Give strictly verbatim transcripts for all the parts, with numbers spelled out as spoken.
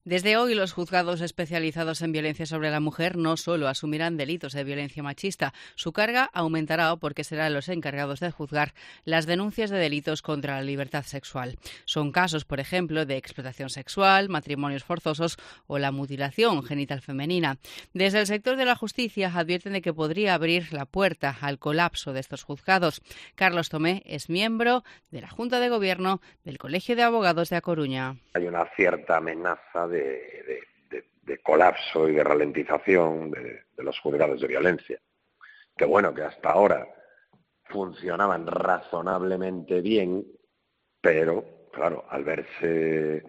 Desde hoy, los juzgados especializados en violencia sobre la mujer no solo asumirán delitos de violencia machista, su carga aumentará porque serán los encargados de juzgar las denuncias de delitos contra la libertad sexual. Son casos, por ejemplo, de explotación sexual, matrimonios forzosos o la mutilación genital femenina. Desde el sector de la justicia advierten de que podría abrir la puerta al colapso de estos juzgados. Carlos Tomé es miembro de la Junta de Gobierno del Colegio de Abogados de A Coruña. Hay una cierta amenaza de, de, de, de colapso y de ralentización de, de los juzgados de violencia. Que bueno, que hasta ahora funcionaban razonablemente bien, pero claro, al verse,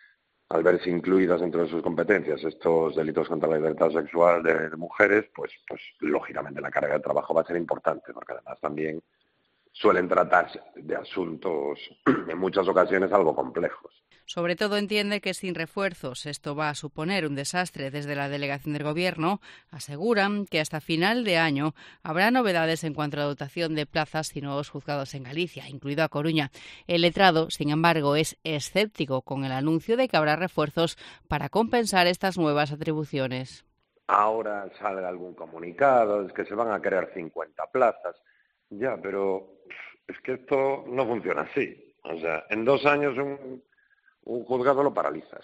al verse incluidas dentro de sus competencias estos delitos contra la libertad sexual de, de mujeres, pues, pues lógicamente la carga de trabajo va a ser importante, porque además también suelen tratarse de asuntos en muchas ocasiones algo complejos. Sobre todo entiende que sin refuerzos esto va a suponer un desastre. Desde la delegación del Gobierno aseguran que hasta final de año habrá novedades en cuanto a la dotación de plazas y nuevos juzgados en Galicia, incluido A Coruña. El letrado, sin embargo, es escéptico con el anuncio de que habrá refuerzos para compensar estas nuevas atribuciones. Ahora sale algún comunicado, es que se van a crear cincuenta plazas. Ya, pero es que esto no funciona así. O sea, en dos años un, un juzgado lo paralizas.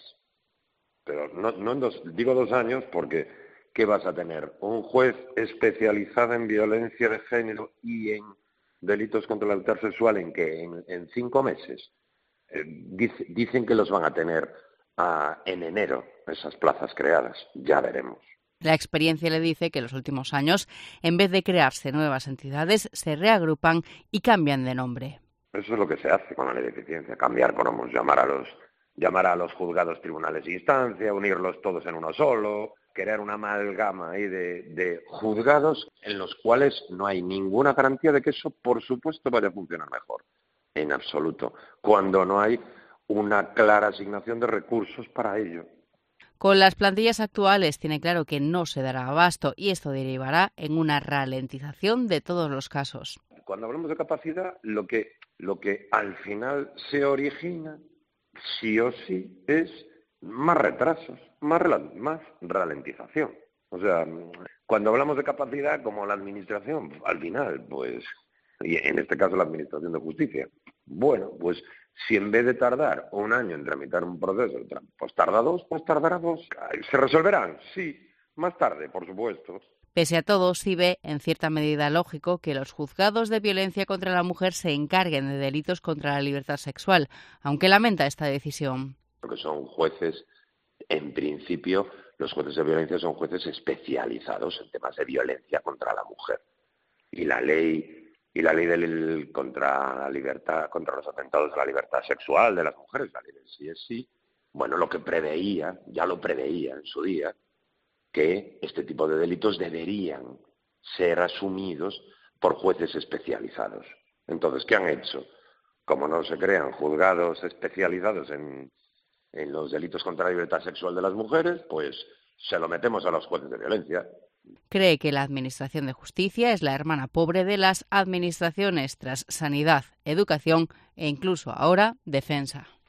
Pero no, no en dos, digo dos años porque ¿qué vas a tener? Un juez especializado en violencia de género y en delitos contra la libertad sexual en que en, en cinco meses. Eh, dice, dicen que los van a tener uh, en enero, esas plazas creadas. Ya veremos. La experiencia le dice que en los últimos años, en vez de crearse nuevas entidades, se reagrupan y cambian de nombre. Eso es lo que se hace con la ley de eficiencia, cambiar cromos, llamar a los, llamar a los juzgados tribunales de instancia, unirlos todos en uno solo, crear una amalgama ahí de, de juzgados en los cuales no hay ninguna garantía de que eso, por supuesto, vaya a funcionar mejor. En absoluto. Cuando no hay una clara asignación de recursos para ello. Con las plantillas actuales tiene claro que no se dará abasto y esto derivará en una ralentización de todos los casos. Cuando hablamos de capacidad, lo que, lo que al final se origina, sí o sí, es más retrasos, más, más ralentización. O sea, cuando hablamos de capacidad, como la administración, al final, pues, y en este caso la administración de justicia, bueno, pues si en vez de tardar un año en tramitar un proceso, pues tarda dos, pues tardará dos. ¿Se resolverán? Sí, más tarde, por supuesto. Pese a todo, sí ve, en cierta medida lógico, que los juzgados de violencia contra la mujer se encarguen de delitos contra la libertad sexual, aunque lamenta esta decisión. Porque son jueces, en principio, los jueces de violencia son jueces especializados en temas de violencia contra la mujer. Y la ley... Y la ley del, contra la libertad, contra los atentados a la libertad sexual de las mujeres, la ley del sí es sí, bueno, lo que preveía, ya lo preveía en su día, que este tipo de delitos deberían ser asumidos por jueces especializados. Entonces, ¿qué han hecho? Como no se crean juzgados especializados en, en los delitos contra la libertad sexual de las mujeres, pues se lo metemos a los jueces de violencia. Cree que la Administración de Justicia es la hermana pobre de las administraciones tras sanidad, educación e incluso ahora defensa.